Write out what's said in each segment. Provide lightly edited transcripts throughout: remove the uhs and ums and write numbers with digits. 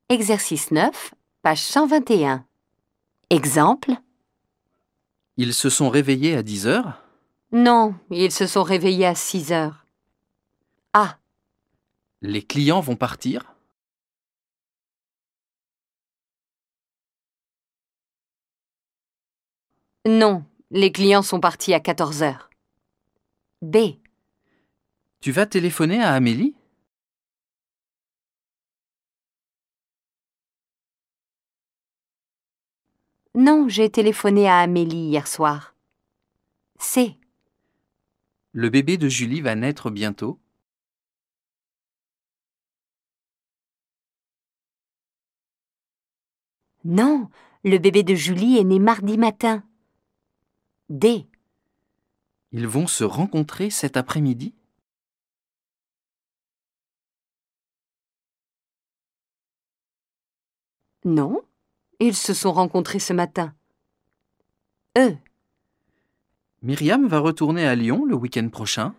Exercice 9, page 121. Exemple. Ils se sont réveillés à 10 heures. Non, ils se sont réveillés à 6 heures. A. Les clients vont partir. Non, les clients sont partis à 14 heures. B. Tu vas téléphoner à Amélie? Non, j'ai téléphoné à Amélie hier soir. C. Le bébé de Julie va naître bientôt. Non, le bébé de Julie est né mardi matin. D. Ils vont se rencontrer cet après-midi. Non, ils se sont rencontrés ce matin. E. Myriam va retourner à Lyon le week-end prochain.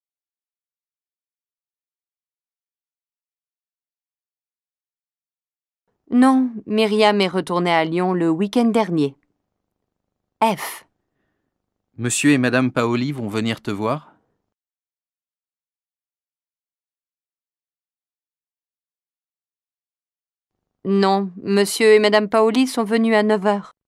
Non, Myriam est retournée à Lyon le week-end dernier. F. Monsieur et Madame Paoli vont venir te voir. Non, monsieur et madame Paoli sont venus à 9 heures.